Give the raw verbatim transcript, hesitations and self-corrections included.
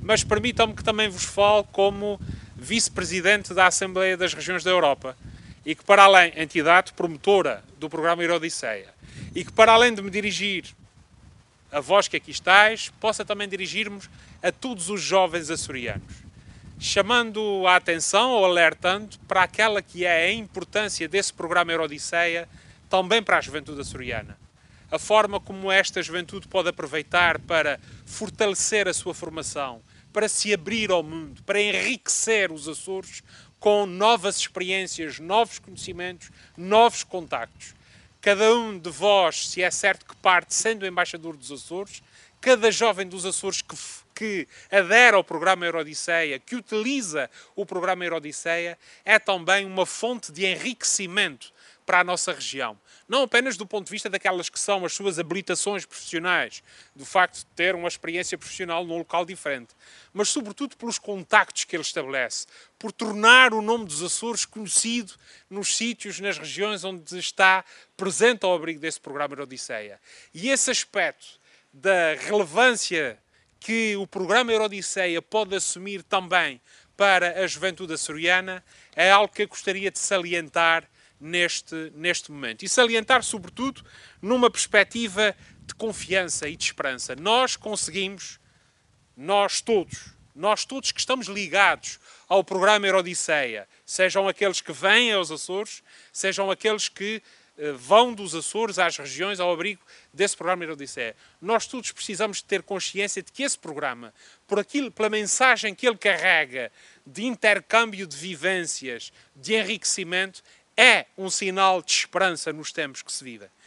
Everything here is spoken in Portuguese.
mas permitam-me que também vos fale como vice-presidente da Assembleia das Regiões da Europa e que, para além, entidade promotora do programa Eurodisseia, e que, para além de me dirigir a vós que aqui estáis, possa também dirigirmos a todos os jovens açorianos, chamando a atenção ou alertando para aquela que é a importância desse programa Eurodisseia também para a juventude açoriana. A forma como esta juventude pode aproveitar para fortalecer a sua formação, para se abrir ao mundo, para enriquecer os Açores com novas experiências, novos conhecimentos, novos contactos. Cada um de vós, se é certo que parte sendo embaixador dos Açores, cada jovem dos Açores que, que adere ao programa Eurodisseia, que utiliza o programa Eurodisseia, é também uma fonte de enriquecimento para a nossa região. Não apenas do ponto de vista daquelas que são as suas habilitações profissionais, do facto de ter uma experiência profissional num local diferente, mas sobretudo pelos contactos que ele estabelece, por tornar o nome dos Açores conhecido nos sítios, nas regiões onde está presente ao abrigo desse programa Eurodisseia. E esse aspecto da relevância que o programa Eurodisseia pode assumir também para a juventude açoriana é algo que eu gostaria de salientar Neste, neste momento. E salientar, sobretudo, numa perspectiva de confiança e de esperança. Nós conseguimos, nós todos, nós todos que estamos ligados ao programa Eurodisseia, sejam aqueles que vêm aos Açores, sejam aqueles que eh, vão dos Açores às regiões ao abrigo desse programa Eurodisseia. Nós todos precisamos de ter consciência de que esse programa, por aquilo, pela mensagem que ele carrega de intercâmbio de vivências, de enriquecimento, é um sinal de esperança nos tempos que se vivem.